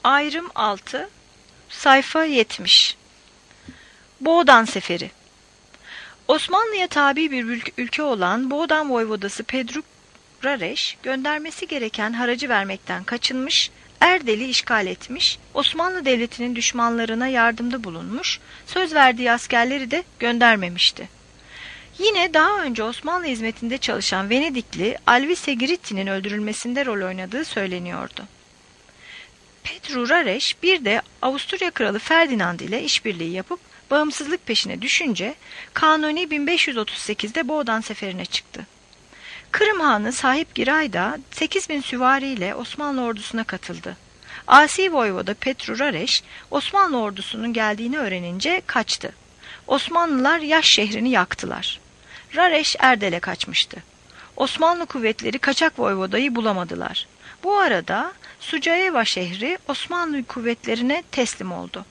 Ayrım 6, sayfa 70. Boğdan Seferi. Osmanlı'ya tabi bir ülke olan Boğdan Voyvodası Pedro Rareş, göndermesi gereken haracı vermekten kaçınmış, Erdel'i işgal etmiş, Osmanlı Devleti'nin düşmanlarına yardımda bulunmuş, söz verdiği askerleri de göndermemişti. Yine daha önce Osmanlı hizmetinde çalışan Venedikli Alvise Giritti'nin öldürülmesinde rol oynadığı söyleniyordu. Pedro Rareş bir de Avusturya Kralı Ferdinand ile işbirliği yapıp bağımsızlık peşine düşünce Kanuni 1538'de Boğdan seferine çıktı. Kırım Hanı Sahip Giray da 8.000 süvariyle Osmanlı ordusuna katıldı. Asi Voyvoda Pedro Rareş Osmanlı ordusunun geldiğini öğrenince kaçtı. Osmanlılar Yaş şehrini yaktılar. Rareş Erdel'e kaçmıştı. Osmanlı kuvvetleri kaçak voyvodayı bulamadılar. Bu arada Sucaeva şehri Osmanlı kuvvetlerine teslim oldu.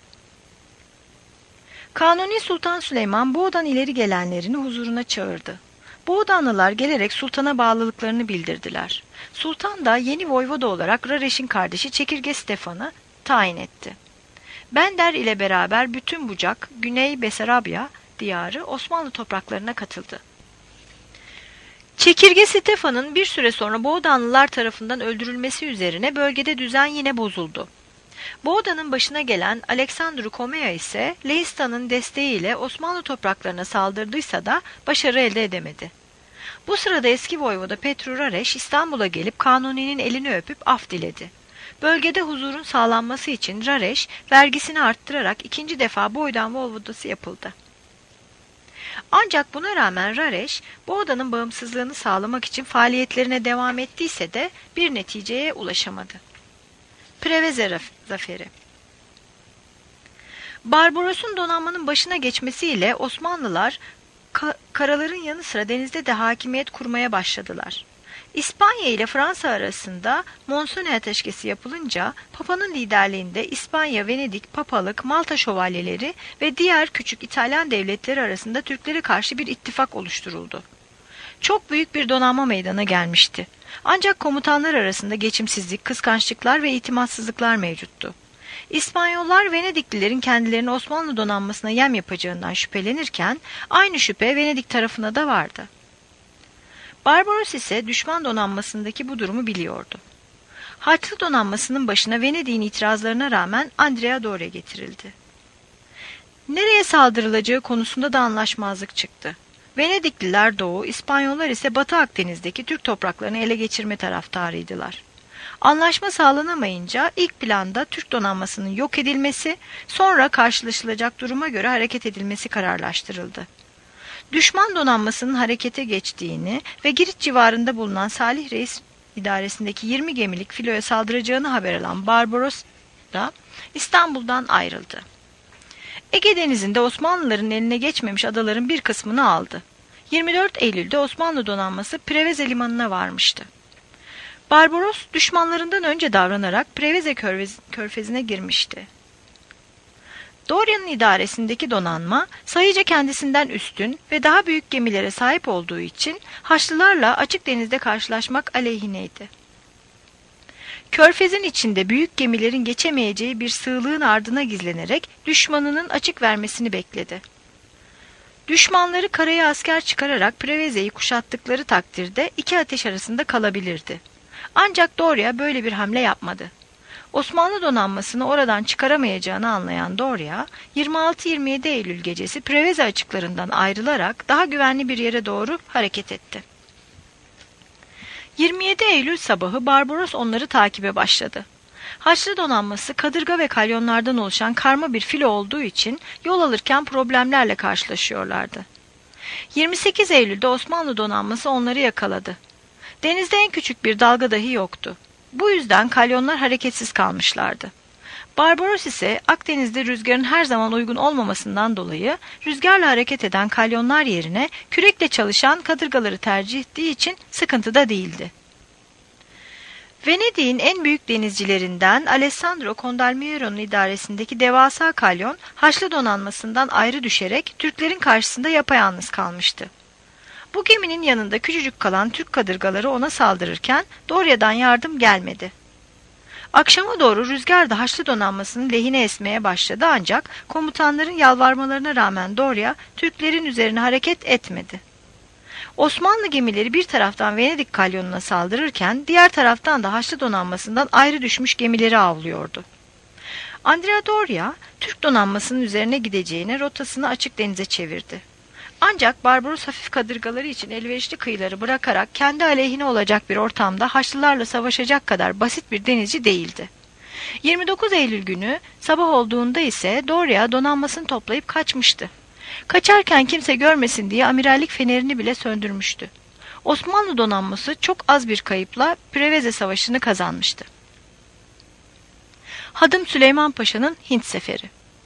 Kanuni Sultan Süleyman Boğdan ileri gelenlerini huzuruna çağırdı. Boğdanlılar gelerek sultana bağlılıklarını bildirdiler. Sultan da yeni voyvoda olarak Rareş'in kardeşi Çekirge Stefan'ı tayin etti. Bender ile beraber bütün Bucak, Güney Besarabya diyarı Osmanlı topraklarına katıldı. Çekirge Stefan'ın bir süre sonra Boğdanlılar tarafından öldürülmesi üzerine bölgede düzen yine bozuldu. Boğdan'ın başına gelen Aleksandru Komea ise Leistan'ın desteğiyle Osmanlı topraklarına saldırdıysa da başarı elde edemedi. Bu sırada eski voyvoda Pedro Rareş İstanbul'a gelip Kanuni'nin elini öpüp af diledi. Bölgede huzurun sağlanması için Rareş vergisini arttırarak ikinci defa Boğdan voyvodası yapıldı. Ancak buna rağmen Rareş, Boğdan'ın bağımsızlığını sağlamak için faaliyetlerine devam ettiyse de bir neticeye ulaşamadı. Preveze Zaferi. Barbaros'un donanmanın başına geçmesiyle Osmanlılar karaların yanı sıra denizde de hakimiyet kurmaya başladılar. İspanya ile Fransa arasında Monsone ateşkesi yapılınca Papa'nın liderliğinde İspanya, Venedik, Papalık, Malta şövalyeleri ve diğer küçük İtalyan devletleri arasında Türklere karşı bir ittifak oluşturuldu. Çok büyük bir donanma meydana gelmişti. Ancak komutanlar arasında geçimsizlik, kıskançlıklar ve itimatsızlıklar mevcuttu. İspanyollar Venediklilerin kendilerini Osmanlı donanmasına yem yapacağından şüphelenirken aynı şüphe Venedik tarafına da vardı. Barbaros ise düşman donanmasındaki bu durumu biliyordu. Haçlı donanmasının başına Venedik'in itirazlarına rağmen Andrea Doria getirildi. Nereye saldırılacağı konusunda da anlaşmazlık çıktı. Venedikliler Doğu, İspanyollar ise Batı Akdeniz'deki Türk topraklarını ele geçirme taraftarıydılar. Anlaşma sağlanamayınca ilk planda Türk donanmasının yok edilmesi, sonra karşılaşılacak duruma göre hareket edilmesi kararlaştırıldı. Düşman donanmasının harekete geçtiğini ve Girit civarında bulunan Salih Reis idaresindeki 20 gemilik filoya saldıracağını haber alan Barbaros da İstanbul'dan ayrıldı. Ege Denizi'nde Osmanlıların eline geçmemiş adaların bir kısmını aldı. 24 Eylül'de Osmanlı donanması Preveze limanına varmıştı. Barbaros düşmanlarından önce davranarak Preveze körfezine girmişti. Doria'nın idaresindeki donanma sayıca kendisinden üstün ve daha büyük gemilere sahip olduğu için Haçlılarla açık denizde karşılaşmak aleyhineydi. Körfezin içinde büyük gemilerin geçemeyeceği bir sığlığın ardına gizlenerek düşmanının açık vermesini bekledi. Düşmanları karaya asker çıkararak Preveze'yi kuşattıkları takdirde iki ateş arasında kalabilirdi. Ancak Doria böyle bir hamle yapmadı. Osmanlı donanmasını oradan çıkaramayacağını anlayan Doria, 26-27 Eylül gecesi Preveze açıklarından ayrılarak daha güvenli bir yere doğru hareket etti. 27 Eylül sabahı Barbaros onları takibe başladı. Haçlı donanması kadırga ve kalyonlardan oluşan karma bir filo olduğu için yol alırken problemlerle karşılaşıyorlardı. 28 Eylül'de Osmanlı donanması onları yakaladı. Denizde en küçük bir dalga dahi yoktu. Bu yüzden kalyonlar hareketsiz kalmışlardı. Barbaros ise Akdeniz'de rüzgarın her zaman uygun olmamasından dolayı rüzgarla hareket eden kalyonlar yerine kürekle çalışan kadırgaları tercih ettiği için sıkıntıda değildi. Venedik'in en büyük denizcilerinden Alessandro Condalmiero'nun idaresindeki devasa kalyon Haçlı donanmasından ayrı düşerek Türklerin karşısında yapayalnız kalmıştı. Bu geminin yanında küçücük kalan Türk kadırgaları ona saldırırken Doria'dan yardım gelmedi. Akşama doğru rüzgar da Haçlı donanmasının lehine esmeye başladı ancak komutanların yalvarmalarına rağmen Dorya Türklerin üzerine hareket etmedi. Osmanlı gemileri bir taraftan Venedik kalyonuna saldırırken diğer taraftan da Haçlı donanmasından ayrı düşmüş gemileri avlıyordu. Andrea Doria, Türk donanmasının üzerine gideceğine rotasını açık denize çevirdi. Ancak Barbaros hafif kadırgaları için elverişli kıyıları bırakarak kendi aleyhine olacak bir ortamda Haçlılarla savaşacak kadar basit bir denizci değildi. 29 Eylül günü sabah olduğunda ise Doria donanmasını toplayıp kaçmıştı. Kaçarken kimse görmesin diye amirallik fenerini bile söndürmüştü. Osmanlı donanması çok az bir kayıpla Preveze Savaşı'nı kazanmıştı. Hadım Süleyman Paşa'nın Hint Seferi.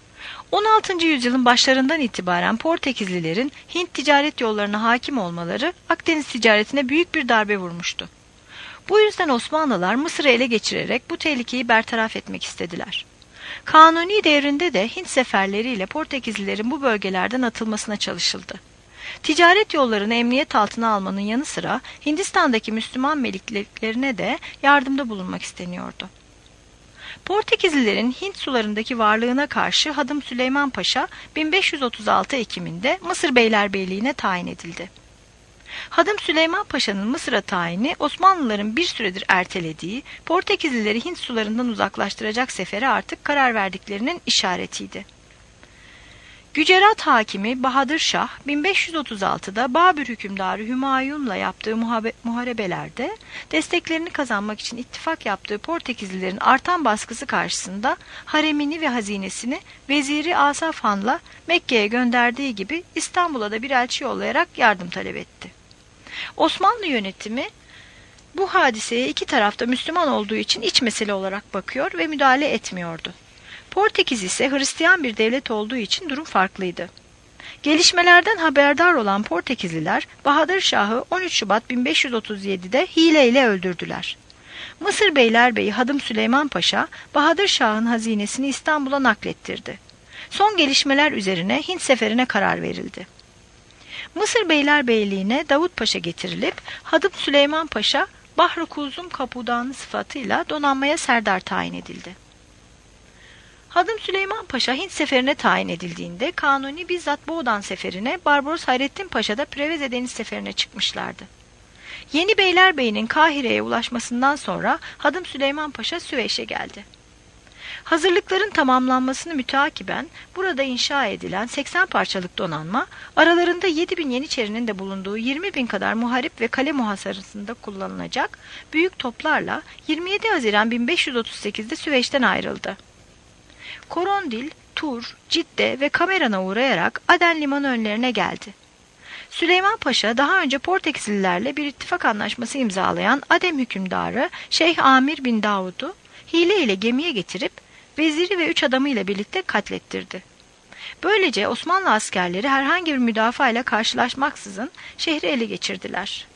16. yüzyılın başlarından itibaren Portekizlilerin Hint ticaret yollarına hakim olmaları Akdeniz ticaretine büyük bir darbe vurmuştu. Bu yüzden Osmanlılar Mısır'ı ele geçirerek bu tehlikeyi bertaraf etmek istediler. Kanuni devrinde de Hint seferleriyle Portekizlilerin bu bölgelerden atılmasına çalışıldı. Ticaret yollarını emniyet altına almanın yanı sıra Hindistan'daki Müslüman meliklerine de yardımda bulunmak isteniyordu. Portekizlilerin Hint sularındaki varlığına karşı Hadım Süleyman Paşa 1536 Ekim'inde Mısır Beylerbeyliğine tayin edildi. Hadım Süleyman Paşa'nın Mısır'a tayini Osmanlıların bir süredir ertelediği Portekizlileri Hint sularından uzaklaştıracak sefere artık karar verdiklerinin işaretiydi. Gücerat hakimi Bahadır Şah 1536'da Babür hükümdarı Hümayun'la yaptığı muharebelerde desteklerini kazanmak için ittifak yaptığı Portekizlilerin artan baskısı karşısında haremini ve hazinesini Veziri Asaf Han'la Mekke'ye gönderdiği gibi İstanbul'a da bir elçi yollayarak yardım talep etti. Osmanlı yönetimi bu hadiseye iki tarafta Müslüman olduğu için iç mesele olarak bakıyor ve müdahale etmiyordu. Portekiz ise Hristiyan bir devlet olduğu için durum farklıydı. Gelişmelerden haberdar olan Portekizliler Bahadır Şah'ı 13 Şubat 1537'de hileyle öldürdüler. Mısır Beylerbeyi Hadım Süleyman Paşa Bahadır Şah'ın hazinesini İstanbul'a naklettirdi. Son gelişmeler üzerine Hint seferine karar verildi. Mısır Beylerbeyliğine Davut Paşa getirilip Hadım Süleyman Paşa Bahri Kulzum Kapudanı sıfatıyla donanmaya serdar tayin edildi. Hadım Süleyman Paşa Hint seferine tayin edildiğinde Kanuni bizzat Boğdan seferine, Barbaros Hayrettin Paşa da Preveze deniz seferine çıkmışlardı. Yeni Beylerbeyi'nin Kahire'ye ulaşmasından sonra Hadım Süleyman Paşa Süveyş'e geldi. Hazırlıkların tamamlanmasını müteakiben burada inşa edilen 80 parçalık donanma, aralarında 7.000 Yeniçerinin de bulunduğu 20.000 kadar muharip ve kale muhasarasında kullanılacak büyük toplarla 27 Haziran 1538'de Süveyş'ten ayrıldı. Korondil, Tur, Cidde ve Kameran'a uğrayarak Aden limanı önlerine geldi. Süleyman Paşa daha önce Portekizlilerle bir ittifak anlaşması imzalayan Adem hükümdarı Şeyh Amir bin Davud'u hile ile gemiye getirip veziri ve 3 adamıyla birlikte katlettirdi. Böylece Osmanlı askerleri herhangi bir müdafaa ile karşılaşmaksızın şehri ele geçirdiler.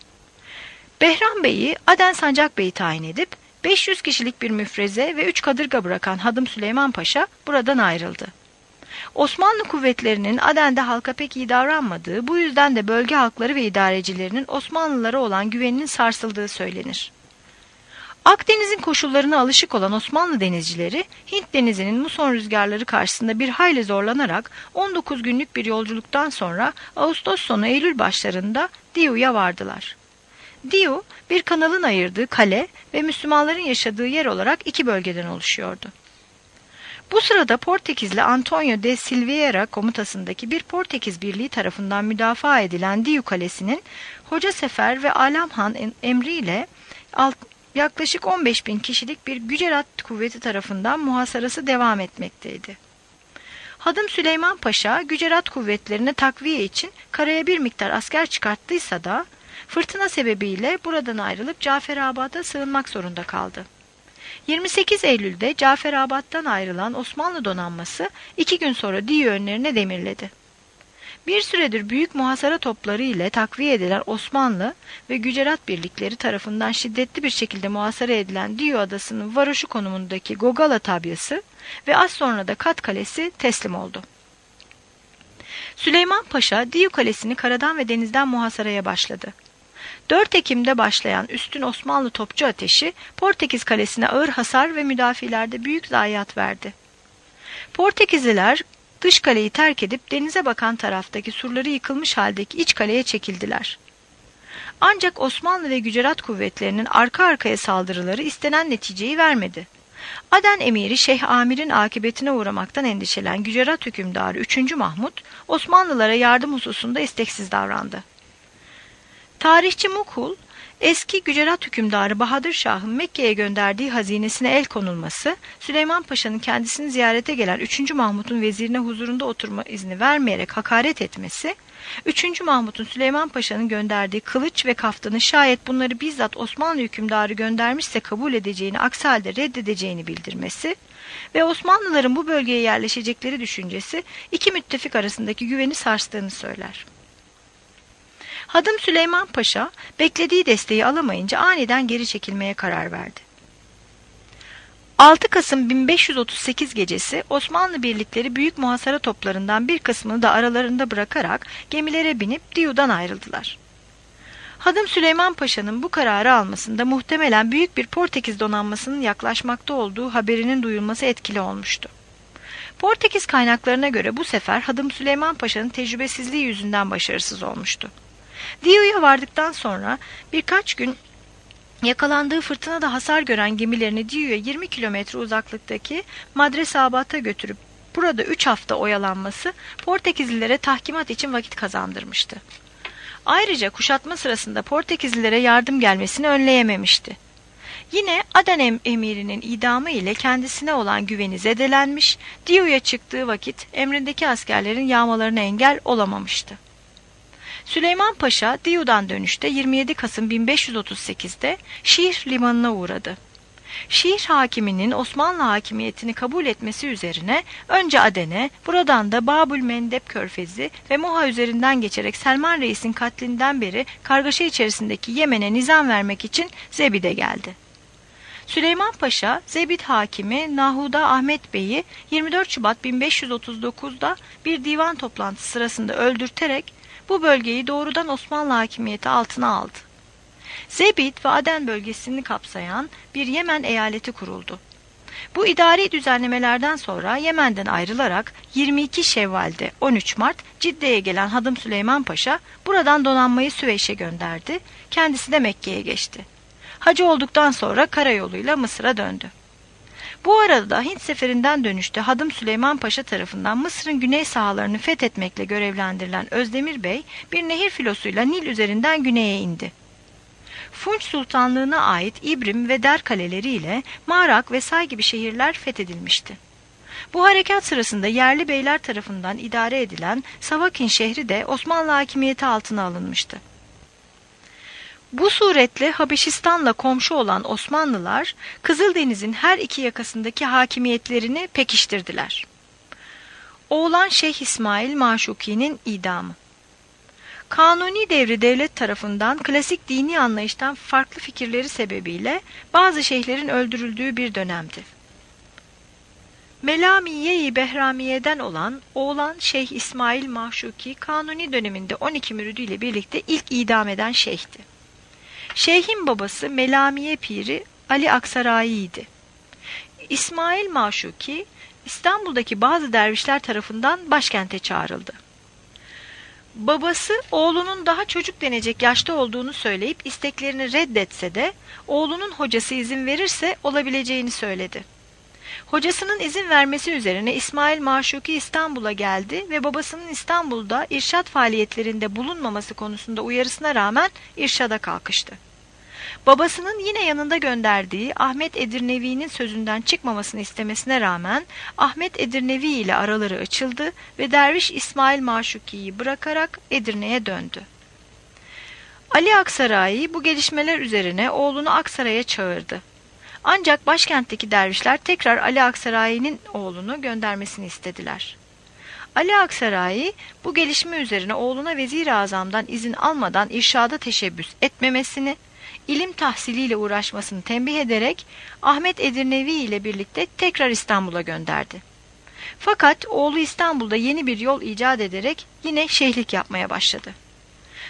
Behram Bey'i Aden Sancak Bey'i tayin edip 500 kişilik bir müfreze ve 3 kadırga bırakan Hadım Süleyman Paşa buradan ayrıldı. Osmanlı kuvvetlerinin Aden'de halka pek iyi davranmadığı, bu yüzden de bölge halkları ve idarecilerinin Osmanlılara olan güveninin sarsıldığı söylenir. Akdeniz'in koşullarına alışık olan Osmanlı denizcileri, Hint denizinin muson rüzgarları karşısında bir hayli zorlanarak 19 günlük bir yolculuktan sonra Ağustos sonu Eylül başlarında Diu'ya vardılar. Diu, bir kanalın ayırdığı kale ve Müslümanların yaşadığı yer olarak iki bölgeden oluşuyordu. Bu sırada Portekizli Antonio de Silveira komutasındaki bir Portekiz birliği tarafından müdafaa edilen Diu Kalesi'nin Hoca Sefer ve Alam Han emriyle yaklaşık 15.000 kişilik bir Gücerat kuvveti tarafından muhasarası devam etmekteydi. Hadım Süleyman Paşa Gücerat kuvvetlerine takviye için karaya bir miktar asker çıkarttıysa da fırtına sebebiyle buradan ayrılıp Caferabad'a sığınmak zorunda kaldı. 28 Eylül'de Caferabad'dan ayrılan Osmanlı donanması 2 gün sonra Diu önlerine demirledi. Bir süredir büyük muhasara topları ile takviye edilen Osmanlı ve Gücerat birlikleri tarafından şiddetli bir şekilde muhasara edilen Diu adasının varoşu konumundaki Gogala tabyası ve az sonra da Kat Kalesi teslim oldu. Süleyman Paşa Diu Kalesi'ni karadan ve denizden muhasaraya başladı. 4 Ekim'de başlayan üstün Osmanlı topçu ateşi Portekiz kalesine ağır hasar ve müdafielerde büyük zayiat verdi. Portekizliler dış kaleyi terk edip denize bakan taraftaki surları yıkılmış haldeki iç kaleye çekildiler. Ancak Osmanlı ve Gücerat kuvvetlerinin arka arkaya saldırıları istenen neticeyi vermedi. Aden emiri Şeyh Amir'in akıbetine uğramaktan endişelen Gücerat hükümdarı 3. Mahmud, Osmanlılara yardım hususunda isteksiz davrandı. Tarihçi Mughul, eski Gücerat hükümdarı Bahadır Şah'ın Mekke'ye gönderdiği hazinesine el konulması, Süleyman Paşa'nın kendisini ziyarete gelen 3. Mahmud'un vezirine huzurunda oturma izni vermeyerek hakaret etmesi, 3. Mahmud'un Süleyman Paşa'nın gönderdiği kılıç ve kaftanı şayet bunları bizzat Osmanlı hükümdarı göndermişse kabul edeceğini, aksi halde reddedeceğini bildirmesi ve Osmanlıların bu bölgeye yerleşecekleri düşüncesi iki müttefik arasındaki güveni sarstığını söyler. Hadım Süleyman Paşa beklediği desteği alamayınca aniden geri çekilmeye karar verdi. 6 Kasım 1538 gecesi Osmanlı birlikleri büyük muhasara toplarından bir kısmını da aralarında bırakarak gemilere binip Diyu'dan ayrıldılar. Hadım Süleyman Paşa'nın bu kararı almasında muhtemelen büyük bir Portekiz donanmasının yaklaşmakta olduğu haberinin duyulması etkili olmuştu. Portekiz kaynaklarına göre bu sefer Hadım Süleyman Paşa'nın tecrübesizliği yüzünden başarısız olmuştu. Diyu'ya vardıktan sonra birkaç gün yakalandığı fırtınada hasar gören gemilerini Diyu'ya 20 kilometre uzaklıktaki Madre Sabat'a götürüp burada 3 hafta oyalanması Portekizlilere tahkimat için vakit kazandırmıştı. Ayrıca kuşatma sırasında Portekizlilere yardım gelmesini önleyememişti. Yine Aden emirinin idamı ile kendisine olan güveni zedelenmiş, Diyu'ya çıktığı vakit emrindeki askerlerin yağmalarına engel olamamıştı. Süleyman Paşa Diyu'dan dönüşte 27 Kasım 1538'de Şiir limanına uğradı. Şiir hakiminin Osmanlı hakimiyetini kabul etmesi üzerine önce Aden'e, buradan da Babül Mendeb Körfezi ve Moha üzerinden geçerek Selman Reis'in katlinden beri kargaşa içerisindeki Yemen'e nizam vermek için Zebid'e geldi. Süleyman Paşa, Zebid hakimi Nahuda Ahmet Bey'i 24 Şubat 1539'da bir divan toplantısı sırasında öldürterek bu bölgeyi doğrudan Osmanlı hakimiyeti altına aldı. Zebid ve Aden bölgesini kapsayan bir Yemen eyaleti kuruldu. Bu idari düzenlemelerden sonra Yemen'den ayrılarak 22 Şevval'de 13 Mart Cidde'ye gelen Hadım Süleyman Paşa buradan donanmayı Süveyş'e gönderdi, kendisi de Mekke'ye geçti. Hacı olduktan sonra karayoluyla Mısır'a döndü. Bu arada Hint seferinden dönüşte Hadım Süleyman Paşa tarafından Mısır'ın güney sahalarını fethetmekle görevlendirilen Özdemir Bey bir nehir filosuyla Nil üzerinden güneye indi. Funç Sultanlığı'na ait İbrim ve Der kaleleriyle Marak ve Say gibi şehirler fethedilmişti. Bu harekat sırasında yerli beyler tarafından idare edilen Savakin şehri de Osmanlı hakimiyeti altına alınmıştı. Bu suretle Habeşistan'la komşu olan Osmanlılar, Kızıldeniz'in her iki yakasındaki hakimiyetlerini pekiştirdiler. Oğlan Şeyh İsmail Maşuki'nin idamı. Kanuni devri devlet tarafından klasik dini anlayıştan farklı fikirleri sebebiyle bazı şeyhlerin öldürüldüğü bir dönemdi. Melamiye-i Behramiye'den olan oğlan Şeyh İsmail Maşuki, Kanuni döneminde 12 müridiyle birlikte ilk idam eden şeyhti. Şeyhin babası Melamiye Piri Ali Aksarayî'ydi. İsmail Maşuki, İstanbul'daki bazı dervişler tarafından başkente çağrıldı. Babası oğlunun daha çocuk denecek yaşta olduğunu söyleyip isteklerini reddetse de oğlunun hocası izin verirse olabileceğini söyledi. Hocasının izin vermesi üzerine İsmail Maşuki İstanbul'a geldi ve babasının İstanbul'da irşad faaliyetlerinde bulunmaması konusunda uyarısına rağmen irşada kalkıştı. Babasının yine yanında gönderdiği Ahmet Edirnevi'nin sözünden çıkmamasını istemesine rağmen Ahmet Edirnevi ile araları açıldı ve derviş İsmail Maşuki'yi bırakarak Edirne'ye döndü. Ali Aksarayî bu gelişmeler üzerine oğlunu Aksaray'a çağırdı. Ancak başkentteki dervişler tekrar Ali Aksarayî'nin oğlunu göndermesini istediler. Ali Aksarayî bu gelişme üzerine oğluna Vezir-i Azam'dan izin almadan irşada teşebbüs etmemesini, ilim tahsiliyle uğraşmasını tembih ederek Ahmet Edirnevi ile birlikte tekrar İstanbul'a gönderdi. Fakat oğlu İstanbul'da yeni bir yol icat ederek yine şeyhlik yapmaya başladı.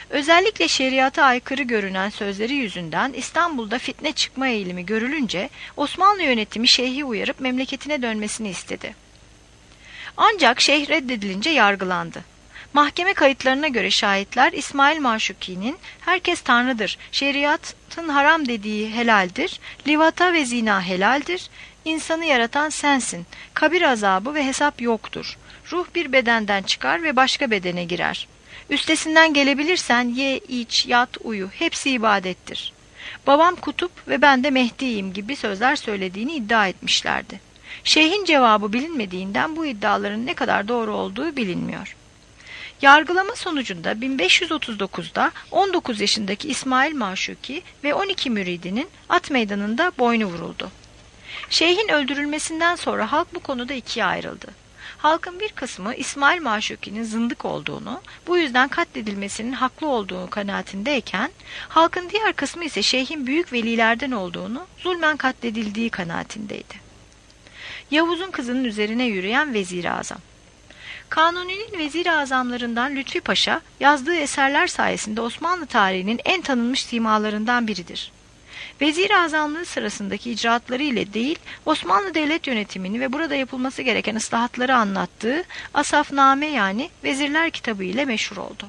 Özellikle şeriata aykırı görünen sözleri yüzünden İstanbul'da fitne çıkma eğilimi görülünce Osmanlı yönetimi şeyhi uyarıp memleketine dönmesini istedi. Ancak şeyh reddedilince yargılandı. Mahkeme kayıtlarına göre şahitler İsmail Maşuki'nin "Herkes Tanrıdır, şeriatın haram dediği helaldir, livata ve zina helaldir, insanı yaratan sensin, kabir azabı ve hesap yoktur, ruh bir bedenden çıkar ve başka bedene girer. Üstesinden gelebilirsen ye, iç, yat, uyu, hepsi ibadettir. Babam kutup ve ben de Mehdi'yim" gibi sözler söylediğini iddia etmişlerdi. Şeyhin cevabı bilinmediğinden bu iddiaların ne kadar doğru olduğu bilinmiyor. Yargılama sonucunda 1539'da 19 yaşındaki İsmail Maşuki ve 12 müridinin at meydanında boynu vuruldu. Şeyhin öldürülmesinden sonra halk bu konuda ikiye ayrıldı. Halkın bir kısmı İsmail Maşuki'nin zındık olduğunu, bu yüzden katledilmesinin haklı olduğu kanaatindeyken, halkın diğer kısmı ise şeyhin büyük velilerden olduğunu, zulmen katledildiği kanaatindeydi. Yavuz'un kızının üzerine yürüyen Vezir-i Azam. Kanuni'nin vezir-i azamlarından Lütfi Paşa, yazdığı eserler sayesinde Osmanlı tarihinin en tanınmış simalarından biridir. Vezir-i azamlığı sırasındaki icraatları ile değil, Osmanlı devlet yönetimini ve burada yapılması gereken ıslahatları anlattığı Asafname yani Vezirler kitabı ile meşhur oldu.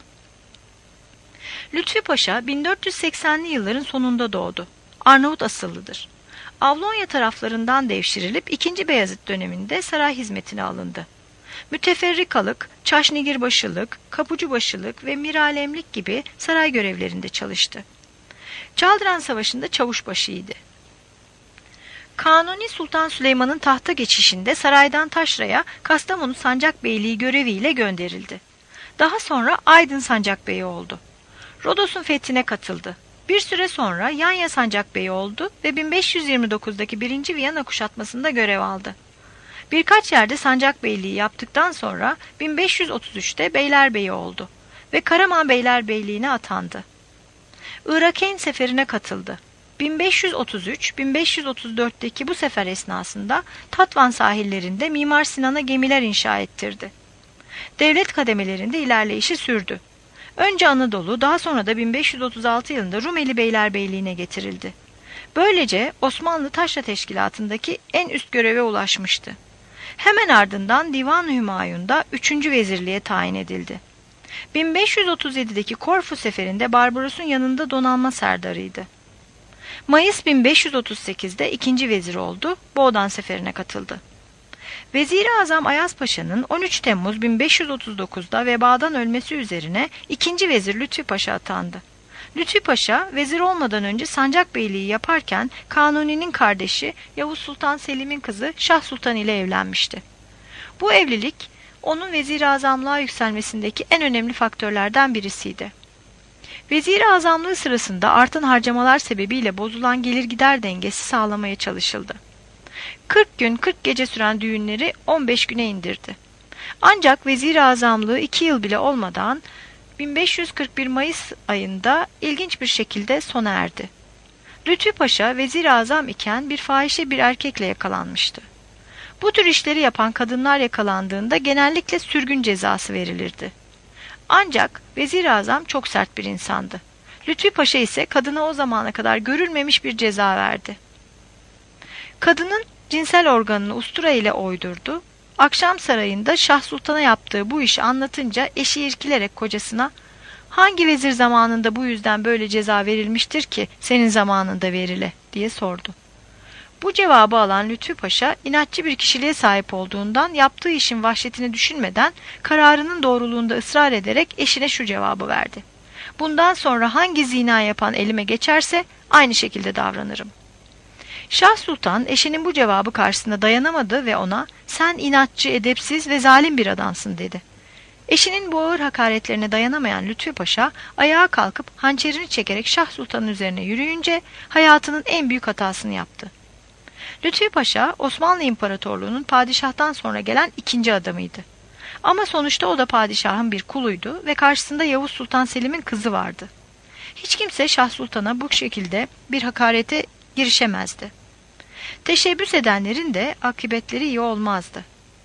Lütfi Paşa 1480'li yılların sonunda doğdu. Arnavut asıllıdır. Avlonya taraflarından devşirilip 2. Beyazıt döneminde saray hizmetine alındı. Müteferrikalık, çaşnigirbaşılık, kapucubaşılık ve miralemlik gibi saray görevlerinde çalıştı. Çaldıran Savaşı'nda çavuşbaşıydı. Kanuni Sultan Süleyman'ın tahta geçişinde saraydan Taşra'ya Kastamonu Sancakbeyliği göreviyle gönderildi. Daha sonra Aydın Sancakbeyi oldu. Rodos'un fethine katıldı. Bir süre sonra Yanya Sancakbeyi oldu ve 1529'daki 1. Viyana kuşatmasında görev aldı. Birkaç yerde Sancakbeyliği yaptıktan sonra 1533'te Beylerbeyi oldu ve Karaman Beylerbeyliğine atandı. Irak'ın seferine katıldı. 1533-1534'teki bu sefer esnasında Tatvan sahillerinde Mimar Sinan'a gemiler inşa ettirdi. Devlet kademelerinde ilerleyişi sürdü. Önce Anadolu, daha sonra da 1536 yılında Rumeli Beylerbeyliğine getirildi. Böylece Osmanlı Taşra Teşkilatı'ndaki en üst göreve ulaşmıştı. Hemen ardından Divan-ı Hümayun'da 3. vezirliğe tayin edildi. 1537'deki Korfu seferinde Barbaros'un yanında donanma serdarıydı. Mayıs 1538'de 2. vezir oldu, Boğdan seferine katıldı. Vezir-i Azam Ayaz Paşa'nın 13 Temmuz 1539'da vebadan ölmesi üzerine 2. vezir Lütfi Paşa atandı. Lütfi Paşa, vezir olmadan önce Sancakbeyliği yaparken Kanuni'nin kardeşi Yavuz Sultan Selim'in kızı Şah Sultan ile evlenmişti. Bu evlilik, onun vezir-i azamlığa yükselmesindeki en önemli faktörlerden birisiydi. Vezir-i azamlığı sırasında artan harcamalar sebebiyle bozulan gelir gider dengesi sağlamaya çalışıldı. 40 gün 40 gece süren düğünleri 15 güne indirdi. Ancak vezir-i azamlığı 2 yıl bile olmadan 1541 Mayıs ayında ilginç bir şekilde sona erdi. Lütfi Paşa vezir-i azam iken bir fahişe bir erkekle yakalanmıştı. Bu tür işleri yapan kadınlar yakalandığında genellikle sürgün cezası verilirdi. Ancak vezir-i azam çok sert bir insandı. Lütfi Paşa ise kadına o zamana kadar görülmemiş bir ceza verdi. Kadının cinsel organını ustura ile oydurdu. Akşam sarayında Şah Sultan'a yaptığı bu işi anlatınca eşi irkilerek kocasına "Hangi vezir zamanında bu yüzden böyle ceza verilmiştir ki senin zamanında verile?" diye sordu. Bu cevabı alan Lütfi Paşa inatçı bir kişiliğe sahip olduğundan yaptığı işin vahşetini düşünmeden kararının doğruluğunda ısrar ederek eşine şu cevabı verdi: "Bundan sonra hangi zina yapan elime geçerse aynı şekilde davranırım." Şah Sultan eşinin bu cevabı karşısında dayanamadı ve ona "Sen inatçı, edepsiz ve zalim bir adamsın." dedi. Eşinin bu ağır hakaretlerine dayanamayan Lütfi Paşa ayağa kalkıp hançerini çekerek Şah Sultan'ın üzerine yürüyünce hayatının en büyük hatasını yaptı. Lütfi Paşa Osmanlı İmparatorluğu'nun padişahtan sonra gelen 2. adamıydı. Ama sonuçta o da padişahın bir kuluydu ve karşısında Yavuz Sultan Selim'in kızı vardı. Hiç kimse Şah Sultan'a bu şekilde bir hakarete girişemezdi. Teşebbüs edenlerin de akıbetleri iyi olmazdı.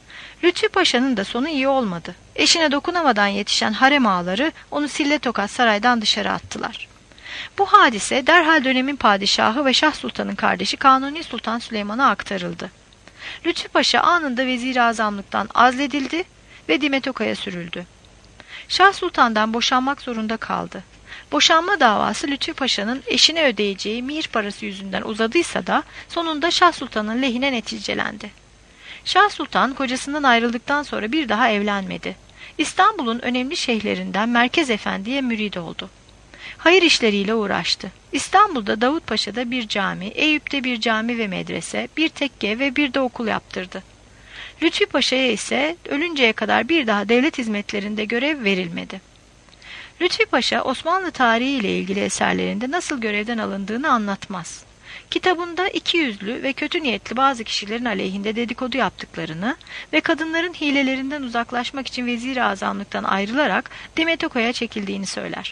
Lütfi Paşa'nın da sonu iyi olmadı. Eşine dokunamadan yetişen harem ağaları onu sille tokat saraydan dışarı attılar. Bu hadise derhal dönemin padişahı ve Şah Sultan'ın kardeşi Kanuni Sultan Süleyman'a aktarıldı. Lütfi Paşa anında vezir-i azamlıktan azledildi ve Dimetoka'ya sürüldü. Şah Sultan'dan boşanmak zorunda kaldı. Boşanma davası Lütfi Paşa'nın eşine ödeyeceği mihir parası yüzünden uzadıysa da sonunda Şah Sultan'ın lehine neticelendi. Şah Sultan kocasından ayrıldıktan sonra bir daha evlenmedi. İstanbul'un önemli şeyhlerinden Merkez Efendi'ye mürid oldu. Hayır işleriyle uğraştı. İstanbul'da Davutpaşa'da bir cami, Eyüp'te bir cami ve medrese, bir tekke ve bir de okul yaptırdı. Lütfi Paşa'ya ise ölünceye kadar bir daha devlet hizmetlerinde görev verilmedi. Lütfi Paşa Osmanlı tarihi ile ilgili eserlerinde nasıl görevden alındığını anlatmaz. Kitabında ikiyüzlü ve kötü niyetli bazı kişilerin aleyhinde dedikodu yaptıklarını ve kadınların hilelerinden uzaklaşmak için vezir-i azamlıktan ayrılarak Dimetoka'ya çekildiğini söyler.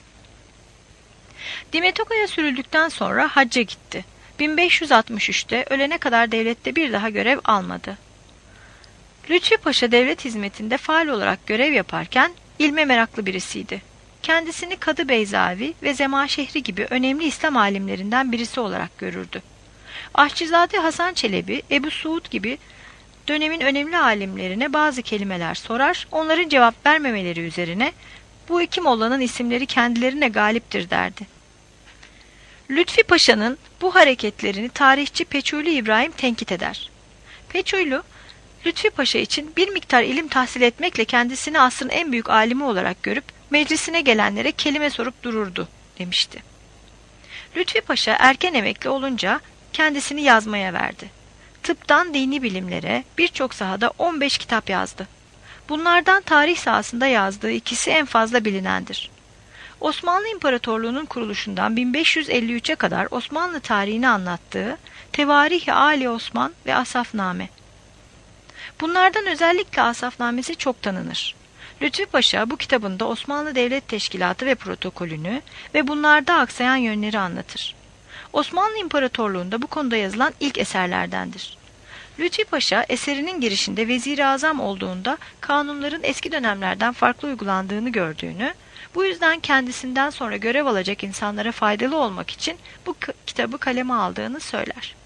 Dimetoka'ya sürüldükten sonra hacca gitti. 1563'te ölene kadar devlette bir daha görev almadı. Lütfi Paşa devlet hizmetinde faal olarak görev yaparken ilme meraklı birisiydi. Kendisini Kadı Beyzavi ve Zemahşehri gibi önemli İslam alimlerinden birisi olarak görürdü. Ahçızade Hasan Çelebi, Ebu Suud gibi dönemin önemli alimlerine bazı kelimeler sorar, onların cevap vermemeleri üzerine bu iki mollanın isimleri kendilerine galiptir derdi. Lütfi Paşa'nın bu hareketlerini tarihçi Peçuli İbrahim tenkit eder. Peçuylu, Lütfi Paşa için bir miktar ilim tahsil etmekle kendisini asrın en büyük alimi olarak görüp meclisine gelenlere kelime sorup dururdu demişti. Lütfi Paşa erken emekli olunca kendisini yazmaya verdi. Tıptan dini bilimlere birçok sahada 15 kitap yazdı. Bunlardan tarih sahasında yazdığı ikisi en fazla bilinendir. Osmanlı İmparatorluğu'nun kuruluşundan 1553'e kadar Osmanlı tarihini anlattığı Tevarih-i Ali Osman ve Asafname. Bunlardan özellikle Asafnamesi çok tanınır. Lütfi Paşa bu kitabında Osmanlı Devlet Teşkilatı ve protokolünü ve bunlarda aksayan yönleri anlatır. Osmanlı İmparatorluğu'nda bu konuda yazılan ilk eserlerdendir. Lütfi Paşa eserinin girişinde Vezir-i Azam olduğunda kanunların eski dönemlerden farklı uygulandığını gördüğünü, bu yüzden kendisinden sonra görev alacak insanlara faydalı olmak için bu kitabı kaleme aldığını söyler.